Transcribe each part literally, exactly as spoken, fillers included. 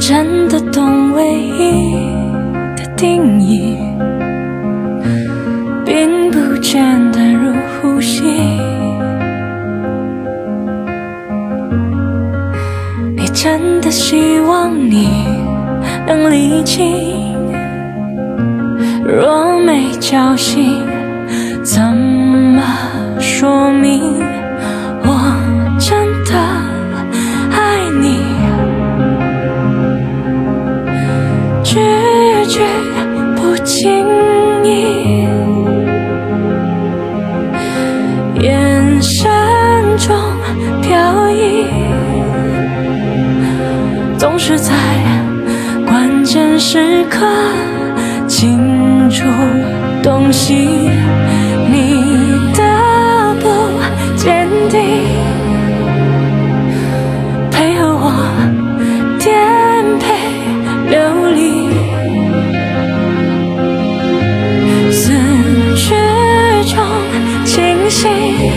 真的懂唯一的定义，并不简单如呼吸。你真的希望你能理清，若没交心，怎么说明我真的爱你？句句不经意，眼神中飘逸，总是在关键时刻清楚洞悉你的不坚定，配合我颠沛流离，思绪中清醒，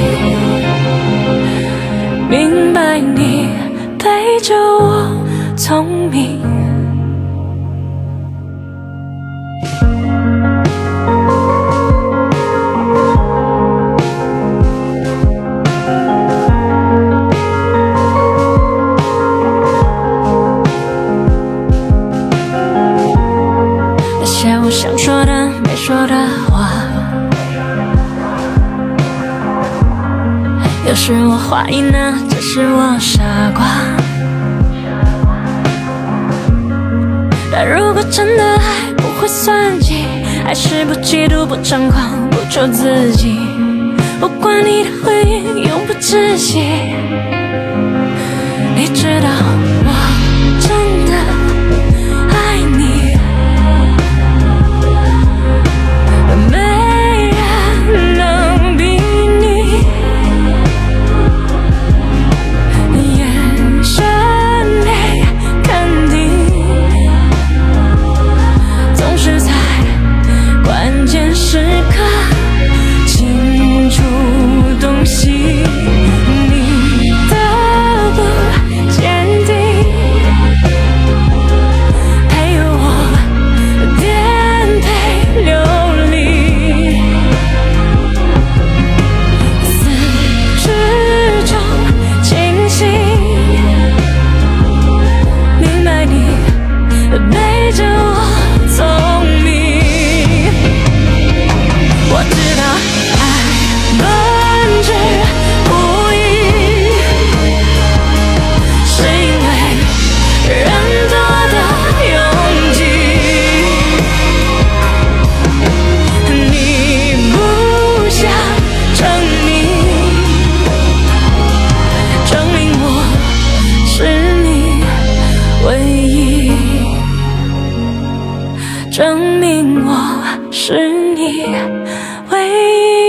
明白你陪着我聪明。想说的没说的话，有时我怀疑呢，只是我傻瓜。但如果真的爱不会算计，爱是不嫉妒不张狂不求自己，不管你的回应永不窒息。你知道我真的爱你，证明我是你唯一。